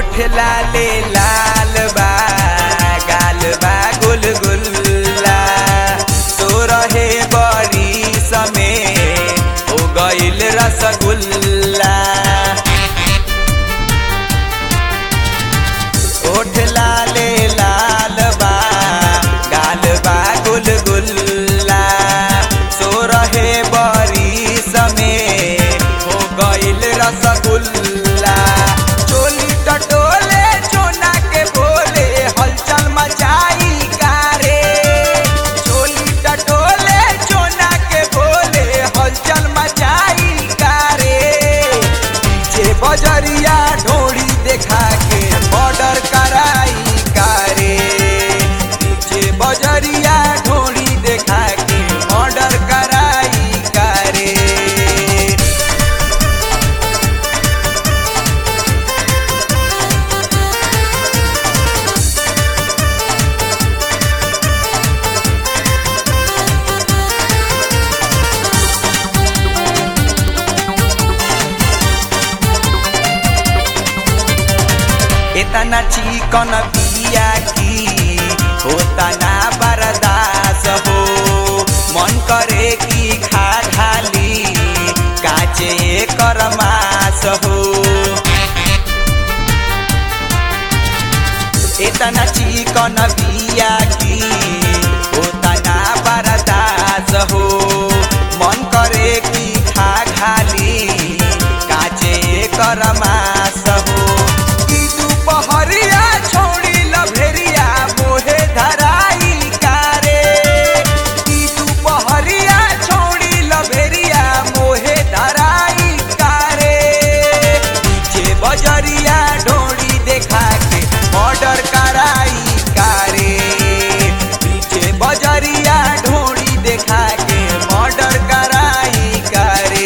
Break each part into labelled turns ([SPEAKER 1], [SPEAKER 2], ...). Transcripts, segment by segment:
[SPEAKER 1] ओठ लाले लाल बा गाल बा गुलगुल्ला तो रहे बड़ी समय हो गइल रसगुल्ला। ओठ लाले लाल बा गाल बा गुलगुल्ला तो रहे बड़ी समय हो गइल रसगुल्ला। चोली टटोले चोना के बोले हलचल मचाई कारे। चोली टटोले चोना के बोले हलचल मचाई कारे। पीछे बजरिया ढोड़ी देखा के मर्डर कराई कारे। पीछे बजरिया ढोड़ी देखा के मर्डर कराई कारे। इतना चिकन पिया की होता ना बर्दाश्त हो। मन करे कि खा ढाली काचे कर मास हो। इतना चिकन पिया की होता ना बर्दाश्त हो। मन करे कि खा ढाली काचे कर मास हो। पहरिया छोड़ी लभेरिया मोहे धराई कारे। तू पहरिया छोड़ी लभेरिया मोहे धराई कारे। पीछे बजरिया ढोड़ी देखा के मर्डर कराई कारे। पीछे बजरिया ढोड़ी देखा के मर्डर कराई कारे।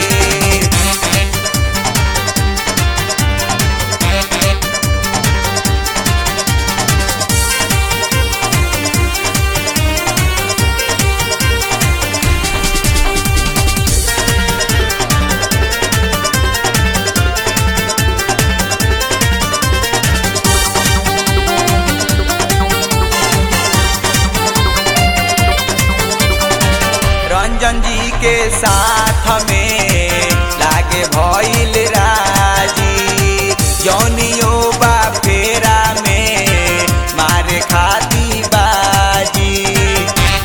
[SPEAKER 1] रंजन जी के साथ में लागे भइल राजी। जौनियो बा फेरा में मारे खाती बाजी।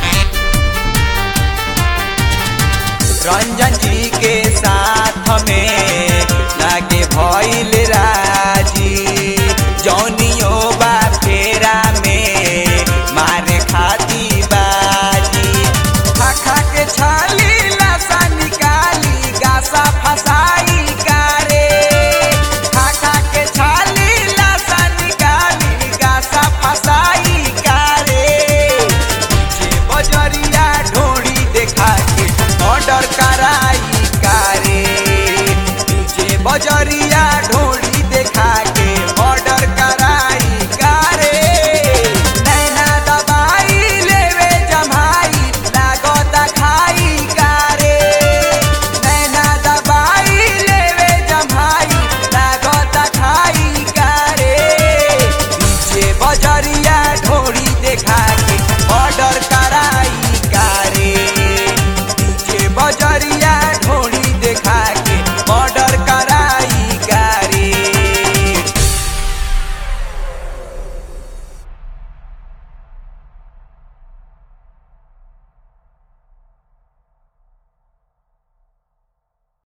[SPEAKER 1] रंजन जी के साथ में